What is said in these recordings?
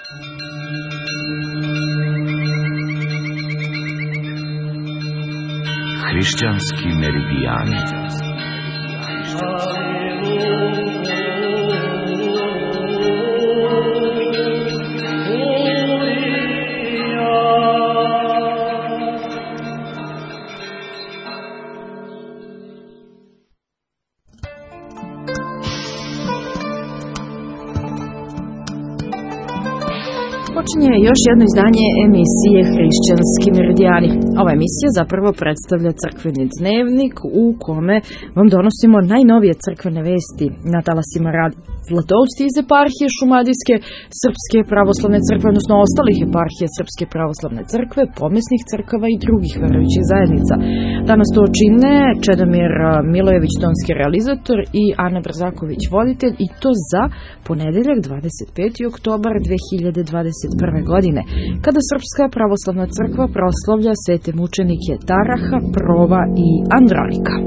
Hrišćanski meridijani. Počinje još jedno izdanje emisije Hrišćanski meridijani. Ova emisija zapravo predstavlja crkveni dnevnik u kome vam donosimo najnovije crkvene vesti na talasima Radio Zlatousti iz eparhije Šumadijske Srpske pravoslavne crkve, odnosno ostalih eparhije Srpske pravoslavne crkve, pomesnih crkava i drugih verujućih zajednica. Danas to čine Čedomir Milojević, tonski realizator, i Ana Brzaković, voditelj, i to za ponedeljak 25. oktobar 2021. godine, kada Srpska pravoslavna crkva proslavlja svete mučenike Taraha, Prova i Andronika.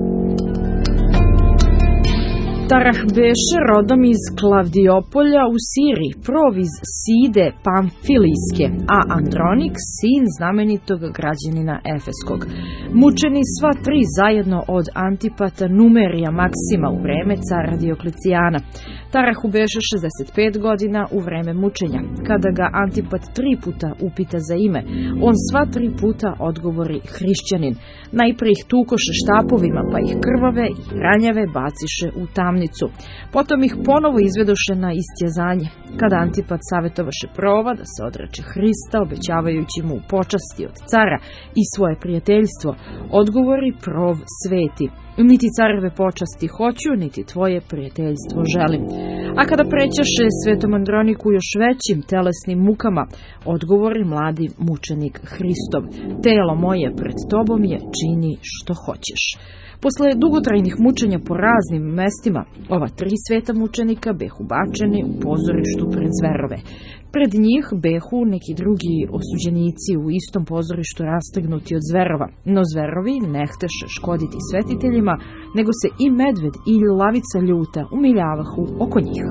Tarah beše rodom iz Klavdiopolja u Siriji, Prov iz Side Pamfilijske, a Andronik sin znamenitog građanina Efeskog. Mučeni sva tri zajedno od Antipata Numerija Maksima u vreme cara Dioklecijana. Tarahu beše 65 godina u vreme mučenja. Kada ga Antipat 3 puta upita za ime, on sva 3 puta odgovori hrišćanin. Najprije ih tukoše štapovima, pa ih krvave i ranjave baciše u tamnicu. Potom ih ponovo izvedoše na istjezanje. Kada Antipat savjetovaše Prova da se odreče Hrista, obećavajući mu počasti od cara i svoje prijateljstvo, odgovori Prov sveti: niti careve počasti hoću, niti tvoje prijateljstvo želim. A kada prećaše svetom Androniku još većim telesnim mukama, odgovori mladi mučenik Hristov: telo moje pred tobom je, čini što hoćeš. Posle dugotrajnih mučenja po raznim mestima, ova 3 sveta mučenika behu bačeni u pozorištu pred zverove. Pred njih behu neki drugi osuđenici u istom pozorištu rastegnuti od zverova, no zverovi ne htaše škoditi svetiteljima, nego se i medved i lavica ljuta umiljavahu oko njih.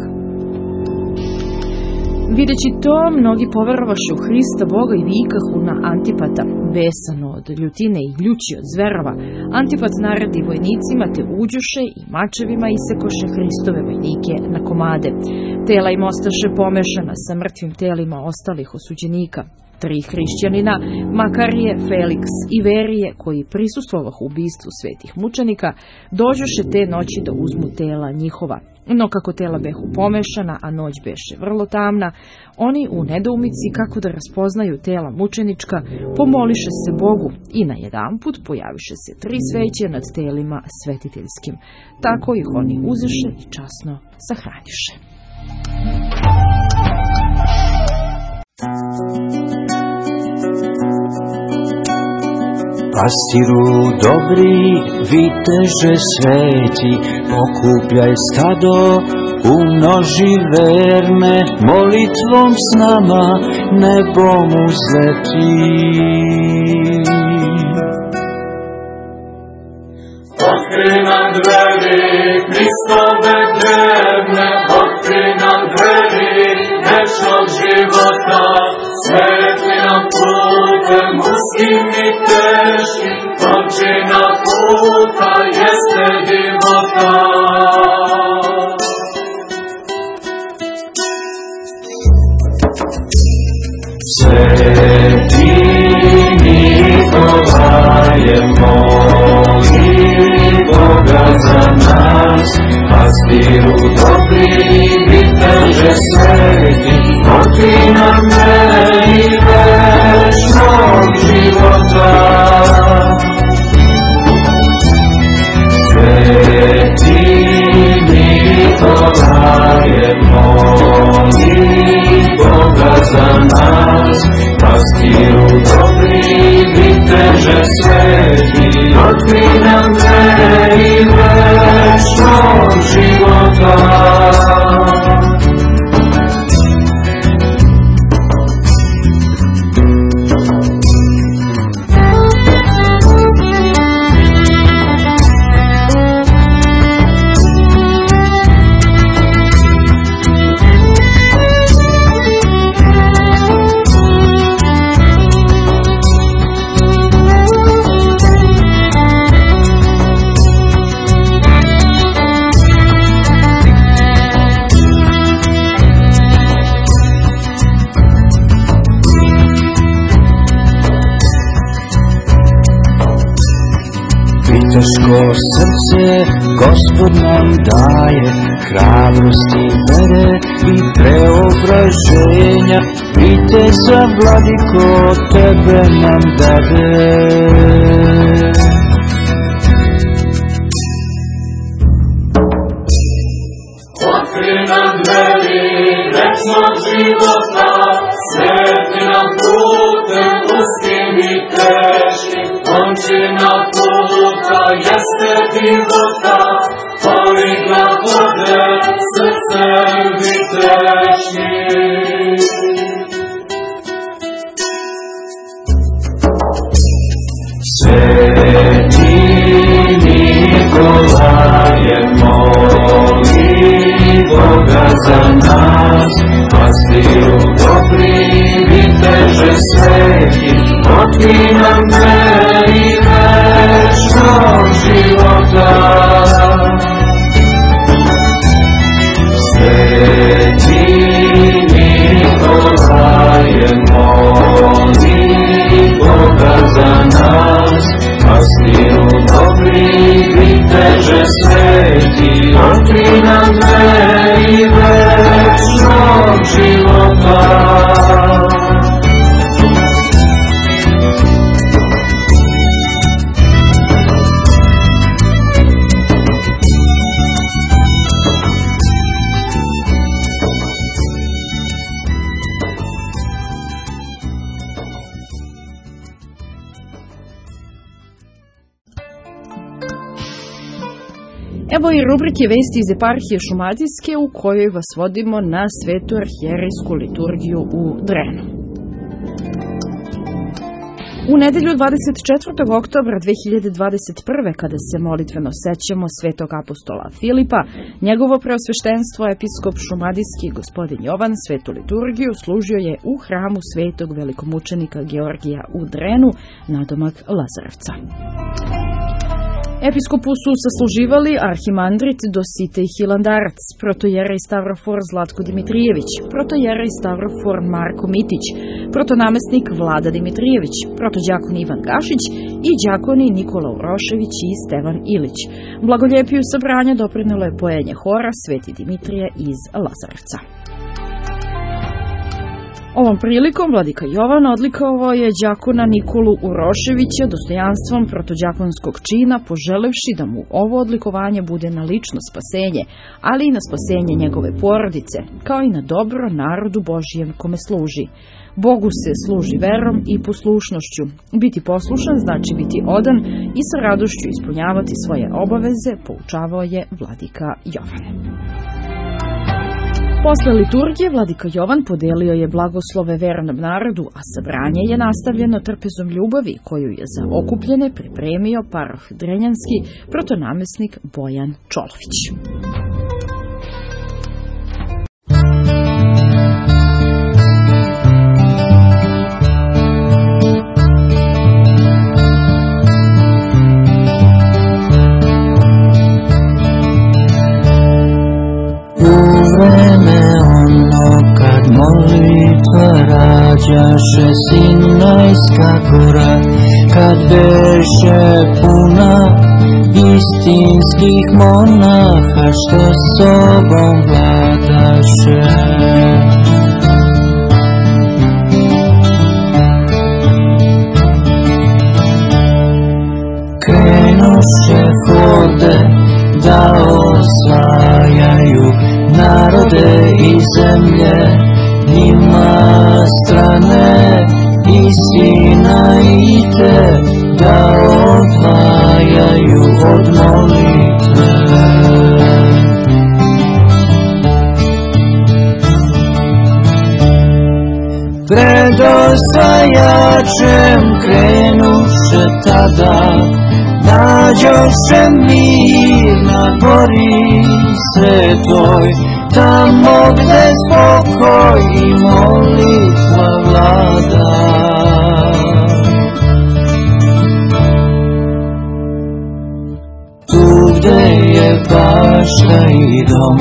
Videći to, mnogi poverovaše u Hrista Boga i vikahu na Antipata. Besan od ljutine i ljući od zverova, Antipat naredi vojnicima, te uđuše i mačevima isekoše Hristove vojnike na komade. Tela im ostaše pomešana sa mrtvim telima ostalih osuđenika. 3 hrišćanina, Makarije, Feliks i Verije, koji prisustvovah ubistvu svetih mučenika, dođoše te noći da uzmu tela njihova. No kako tela behu pomešana, a noć beše vrlo tamna, oni u nedoumici kako da raspoznaju tela mučenička, pomoliše se Bogu i najedanput pojaviše se 3 sveće nad telima svetiteljskim. Tako ih oni uzeše i časno sahraniše. Pastiru dobri, viteže sveti, okupljaj stado, umnoži verne, molitvom s nama nebom uzleti. Otkri nam dveri, Hristove drevne, otkri nam dveri večnog života, svetli nam putem uskim i teškim, končina puta jeste divota. Sveti Nikolaje, moli Boga za nas, pastiru dobri, viteže sveti, otkri nam meni večnog života. Sveti Nikolaje, moli Boga za nas, pastiru dobri, viteže sveti, otkri nam meni večnog života. srce Gospod nam daje hrabrosti, vere i preobraženja. Viteza, Vladiko, tebe nam dade. Otkri nam dveri večnog života, svetli nam putem uskim i teškim. Končina puta jeste divota, pali glagode srcem vitešnim. Sveti Nikolaje, moli Boga za nas, pastiru dobri, viteže sveti, otkri nam dveri večnog života. Sveti Nikolaje, moli Boga za nas, pastiru dobri, viteže sveti, otkri nam dveri večnog života. Evo i rubrike Vesti iz eparhije Šumadijske, u kojoj vas vodimo na svetu arhijerejsku liturgiju u Drenu. U nedelju 24. oktobra 2021. kada se molitveno sećamo svetog apostola Filipa, njegovo preosveštenstvo episkop Šumadijski gospodin Jovan svetu liturgiju služio je u hramu svetog velikomučenika Georgija u Drenu, nadomak Lazarevca. Episkopu su sasluživali arhimandrit Dositej Hilandarac, protojerej Stavrofor Zlatko Dimitrijević, protojerej Stavrofor Marko Mitić, protonamestnik Vlada Dimitrijević, protođakon Ivan Gašić i đakoni Nikola Urošević i Stevan Ilić. Blagoljepiju sabranja doprinelo je pojenje hora Sveti Dimitrije iz Lazarevca. Ovom prilikom vladika Jovan odlikovao je đakona Nikolu Uroševića dostojanstvom protođakonskog čina, poželevši da mu ovo odlikovanje bude na lično spasenje, ali i na spasenje njegove porodice, kao i na dobro narodu Božijem kome služi. Bogu se služi verom i poslušnošću. Biti poslušan znači biti odan i sa radošću ispunjavati svoje obaveze, poučavao je vladika Jovan. Posle liturgije vladika Jovan podelio je blagoslove vernom narodu, a sabranje je nastavljeno trpezom ljubavi koju je za okupljene pripremio paroh Drenjanski protonamesnik Bojan Čolović. Molitva rađaše Sinajska gora, kad beše puna istinskih monaha, što sobom vladaše. Krenuše hode da osvajaju narode i zemlje, njima strane i Sinajite da odvajaju od molitve. Pred osvajačem krenuše tada, nađoše mir na gori svetoj, tamo gde spokoj i molitva vlada. Tu gde je bašta i dom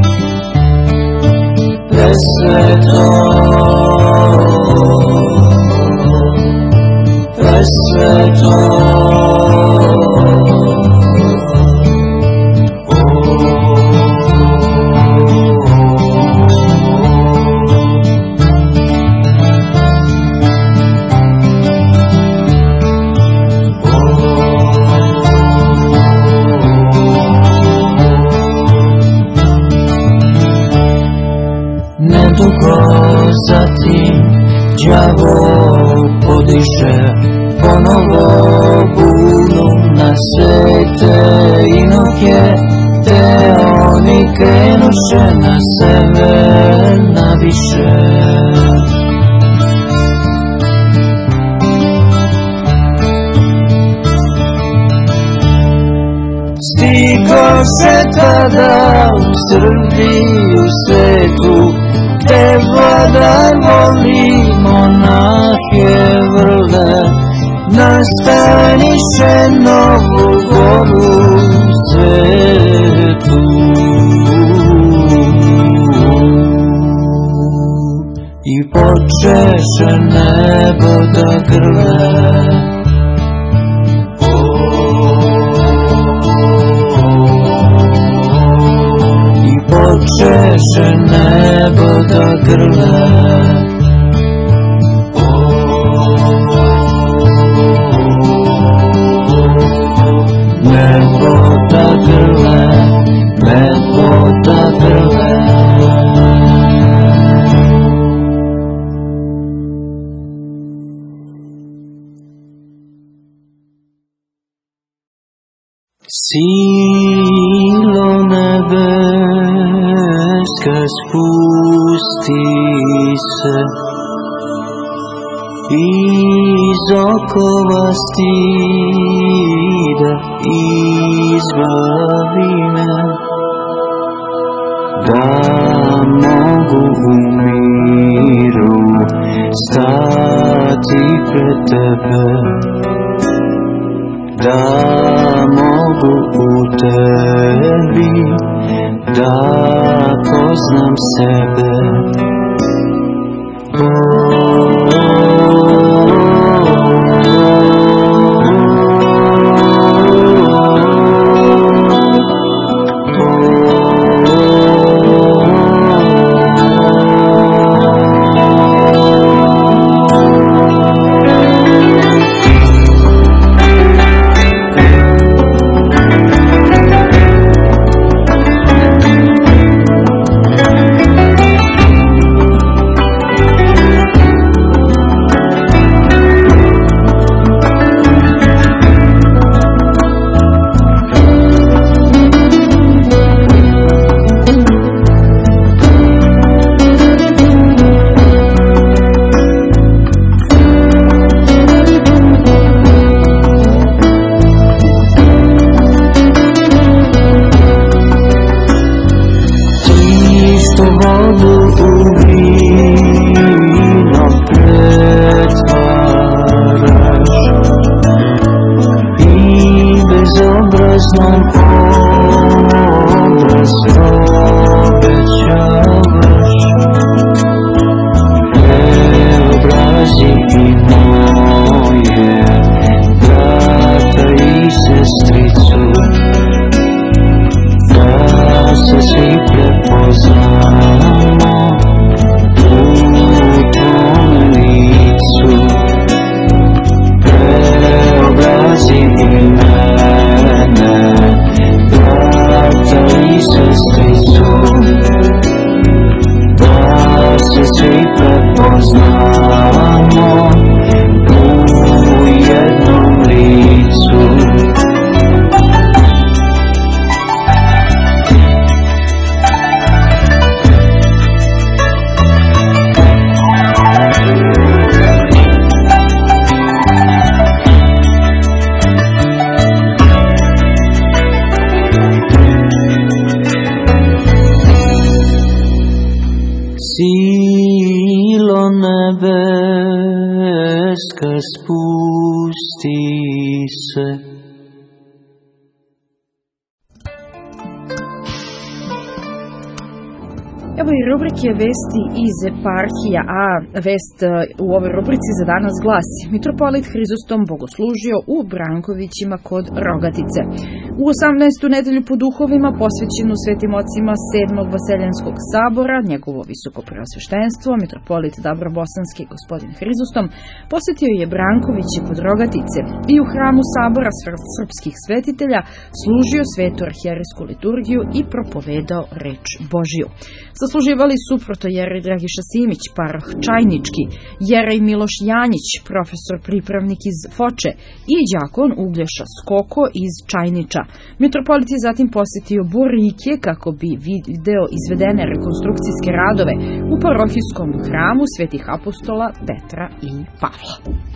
presveto, presveto, zatim đavo podiže ponovo bunu na svete inoke, te oni krenuše na sever naviše. Stikoše tada u Srbiju svetu, gde vladar voli monahe vrle, nastaniše novu goru u svetu. I počeše nebo da grle, počeše nebo da grle, nebo da grle, nebo da grle. Silo nebeska spusti se, iz okova stida izbavi me, da mogu u miru stati pred tebe, da mogu u tebi da poznam sebe. Silo nebeska spusti se. Evo i rubrike Vesti iz eparhija, a vest u ovoj rubrici za danas glasi: Mitropolit Hrizostom bogoslužio u Brankovićima kod Rogatice. U 18. nedelju po duhovima, posvećenu svetim ocima 7. Vaseljanskog sabora, njegovo visoko preosveštenstvo, mitropolit Dabrobosanski gospodin Hrizostom, posvetio je Brankoviće kod Rogatice i u hramu sabora srpskih svetitelja služio svetu arhijerejsku liturgiju i propovedao reč Božiju. Zasluživali su protojerej Dragiša Simić, paroh Čajnički, jerej Miloš Janjić, profesor pripravnik iz Foče i đakon Uglješa Skoko iz Čajniča. Mitropolit je zatim posjetio Borike kako bi video izvedene rekonstrukcijske radove u parohijskom hramu svetih apostola Petra i Pavla.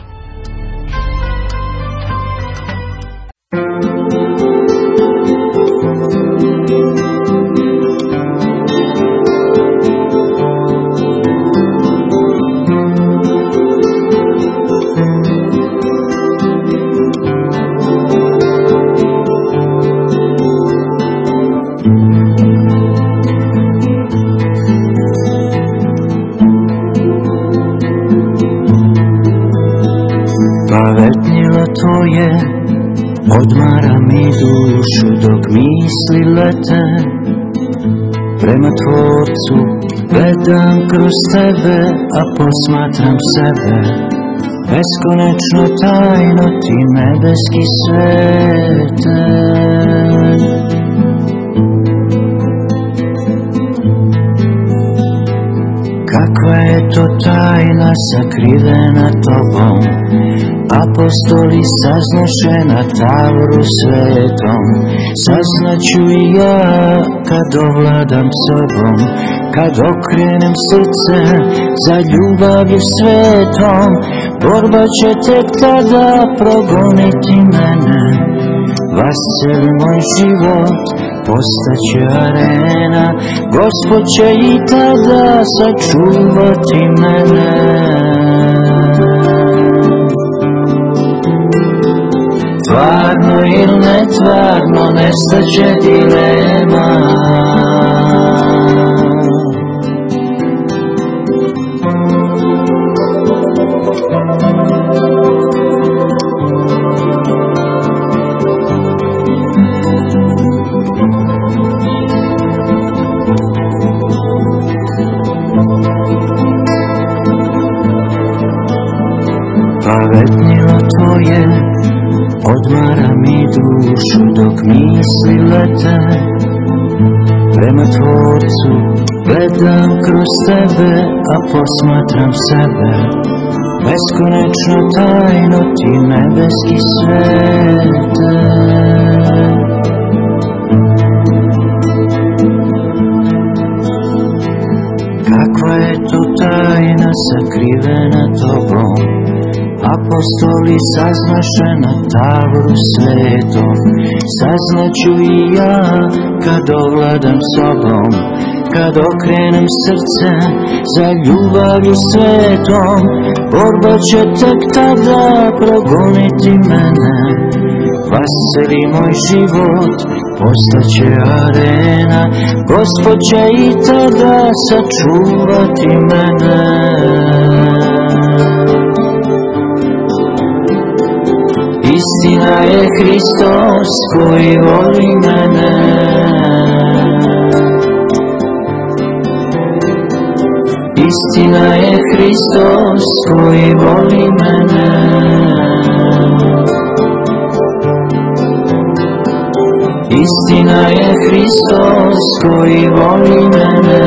Tvoje odmara mi dušu dok misli lete prema Tvorcu, gledam kroz tebe, a posmatram sebe, beskonečno tajno ti nebeski svete. Kakva je to tajna sakrivena tobom, apostoli saznaše na Tavru svetom, saznaću i ja kad ovladam sobom, kad okrenem srce za ljubavlju svetom, borba će tek tada progoniti mene, vaseli moj život postaće arena, Gospod će i tada sačuvati mene. Tvarno ili netvarno, nestaće dilema. Pavetnilo tvoje odmara mi dušu dok misli lete prema Tvorcu, gledam kroz tebe, a posmatram sebe, beskonečno tajno ti nebeski svete. Kakva je to tajna sakrivena tobom, apostoli saznaše na Tavru svetom, saznaću i ja kad ovladam sobom, kad okrenem srce za ljubavlju svetom, borba će tek tada progoniti mene, vaseli moj život postaće arena, Gospod će i tada sačuvati mene. Istina je Hristos koji voli mene. Istina je Hristos koji voli mene. Istina je Hristos koji voli mene.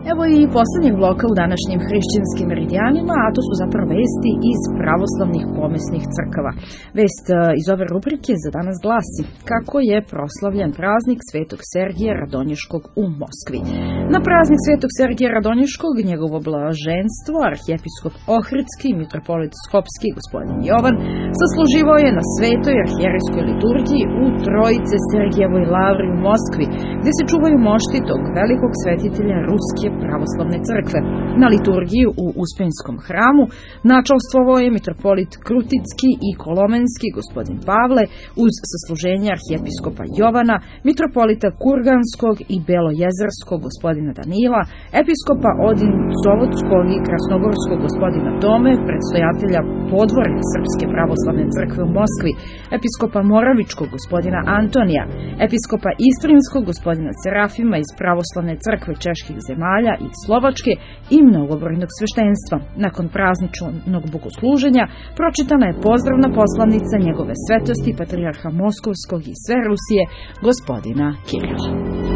Evo i poslednjeg bloka u današnjim hrišćanskim meridijanima, a to su zapravo vesti iz pravoslavnih pomesnih crkava. Vest iz ove rubrike za danas glasi kako je proslavljen praznik Svetog Sergija Radonjiškog u Moskvi. Na praznik Svetog Sergija Radonjiškog njegovo blaženstvo, arhijepiskop Ohridski i mitropolit Skopski gospodin Jovan sasluživao je na svetoj arhijerejskoj liturgiji u Trojice Sergijevoj lavri u Moskvi, gde se čuvaju mošti tog velikog svetitelja Ruske pravoslavne crkve. Na liturgiji u Uspenskom hramu načalstvovao je mitropolit Kruticki i Kolomenski gospodin Pavle uz sasluženje arhijepiskopa Jovana, mitropolita Kurganskog i Belojezerskog gospodina Danila, episkopa Odincovodskog i Krasnogorskog gospodina Tome, predstojatelja podvorja Srpske pravoslavne crkve u Moskvi, episkopa Moravičkog gospodina Antonija, episkopa Istrinskog gospodina Serafima iz pravoslavne crkve čeških zemalja i Slovačke i mnogobrojnog sveštenstva. Nakon prazničnog bogosluženja pročitana je pozdravna poslanica njegove svetosti patrijarha Moskovskog i sve Rusije gospodina Kirila.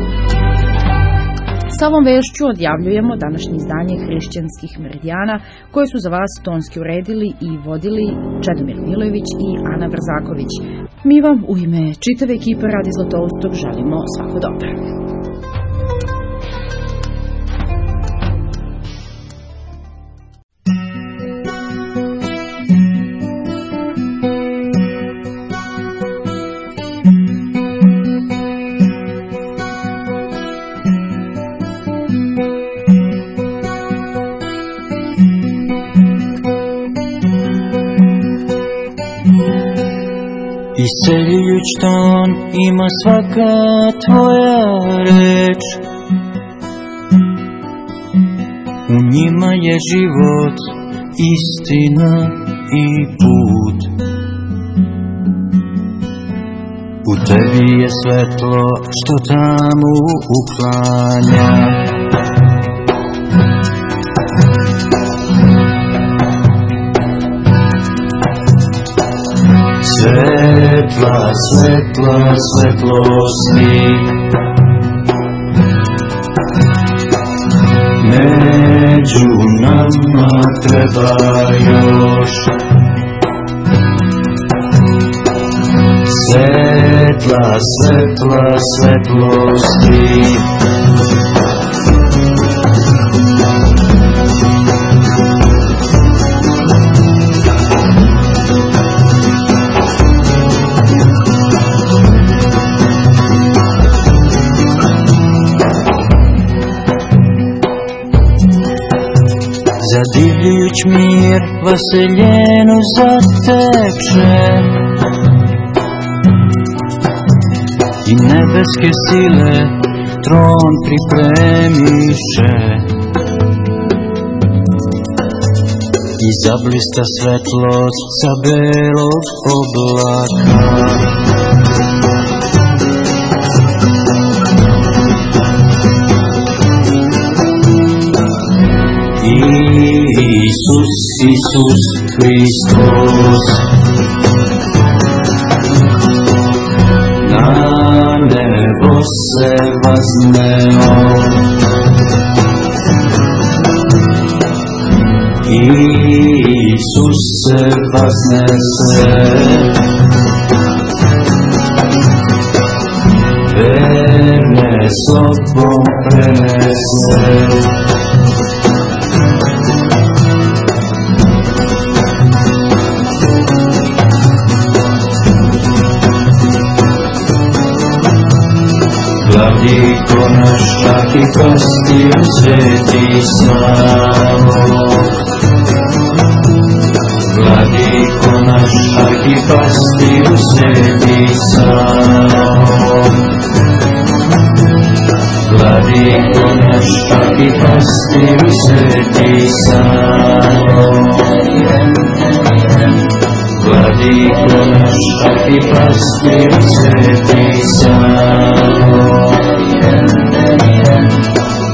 Sa ovom vešću odjavljujemo današnje izdanje hrišćanskih meridijana koje su za vas tonski uredili i vodili Čedomir Milojević i Ana Brzaković. Mi vam u ime čitave ekipe Radio Zlatoustog želimo svako dobro. Iseljujuć ton ima svaka tvoja reč, u njima je život, istina i put. U tebi je svetlo što tamu uklanja, svetla, svetla, svetlosti, među nama treba još. Svetla, svetla, svetlosti, zadivljujuć mir vaseljenu zateče i nebeske sile tron pripremiše i zablista svetlost sa belog oblaka. Isus, Isus Hristos na nebo se vazneo, Isus se vaznese, verne sobom prenese. Vladiko naš, taki pastir sveti Savo. Vladiko naš, taki pastir sveti Savo. Vladiko naš, taki pastir sveti Savo. Vladiko naš, taki pastir sveti Savo.